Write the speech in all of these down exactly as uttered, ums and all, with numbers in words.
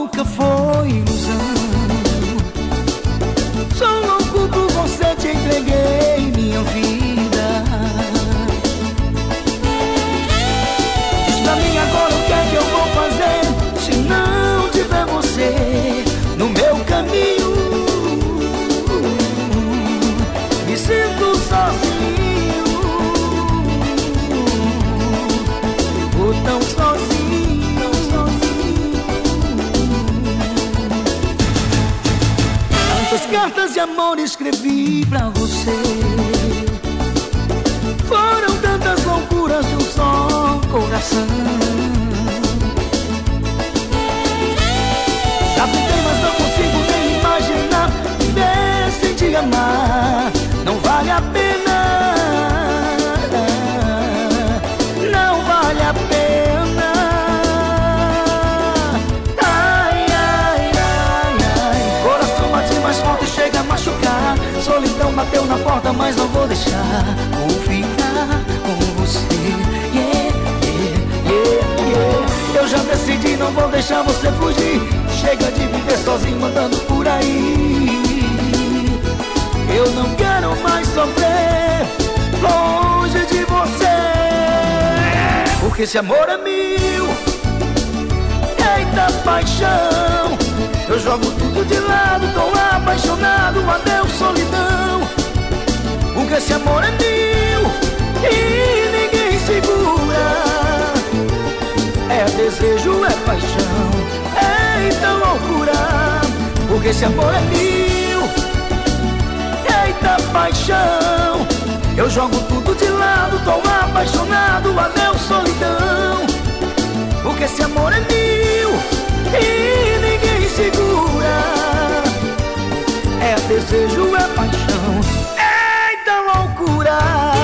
nunca foi ilusão. Sou louco por você, te entreguei minha vida. Diz pra mim agora o que é que eu vou fazer se não tiver você no meu caminho. Me sinto sozinho, vou tão sozinho, sozinho. Tantas cartas de amor escrevi pra você, foram tantas loucuras de um só coração. Já tentei, mas não consigo nem imaginar viver sem te amar. Não vale a pena, não vale a pena. Ai, ai, ai, ai. Coração bate mais forte, chega a machucar. Solidão bateu na porta, mas não vou deixar. Vou ficar com você, yeah, yeah, yeah, yeah. Eu já decidi, não vou deixar você fugir. Chega de viver sozinho andando por aí. Eu não quero mais sofrer longe de você, porque esse amor é meu. Eita paixão, eu jogo tudo de lado, tô apaixonado, adeus solidão. Porque esse amor é meu e ninguém segura. É desejo, é paixão, eita loucura. Porque esse amor é meu. Eita paixão, eu jogo tudo de lado, tô apaixonado, adeus solidão. Porque esse amor é meu e ninguém segura. É desejo, é paixão, eita loucura.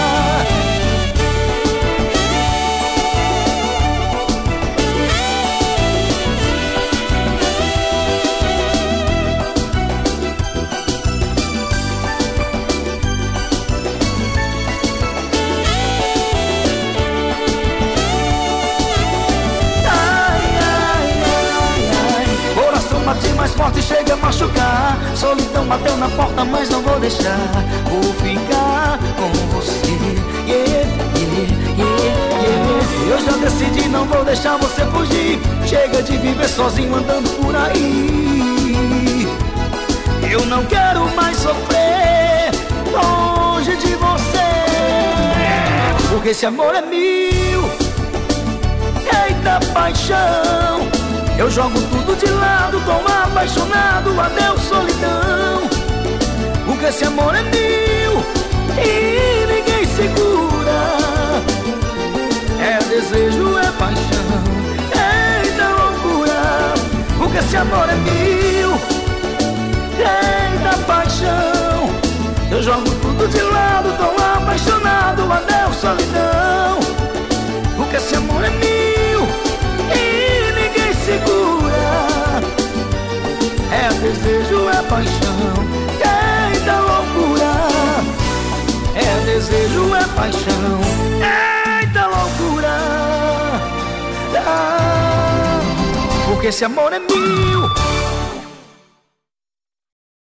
Bate mais forte, chega a machucar. Solidão bateu na porta, mas não vou deixar. Vou ficar com você, yeah, yeah, yeah, yeah. Eu já decidi, não vou deixar você fugir. Chega de viver sozinho andando por aí. Eu não quero mais sofrer longe de você, porque esse amor é meu. Eita paixão, eu jogo tudo de lado, tô apaixonado, adeus solidão. Porque esse amor é meu e ninguém segura. É desejo, é paixão, eita loucura. Porque esse amor é meu. Eita paixão, eu jogo tudo de lado, tô apaixonado, adeus solidão. Porque esse amor é meu e ninguém segura. É desejo, é paixão, eita loucura. É desejo, é paixão, eita loucura. Ah, porque esse amor é meu.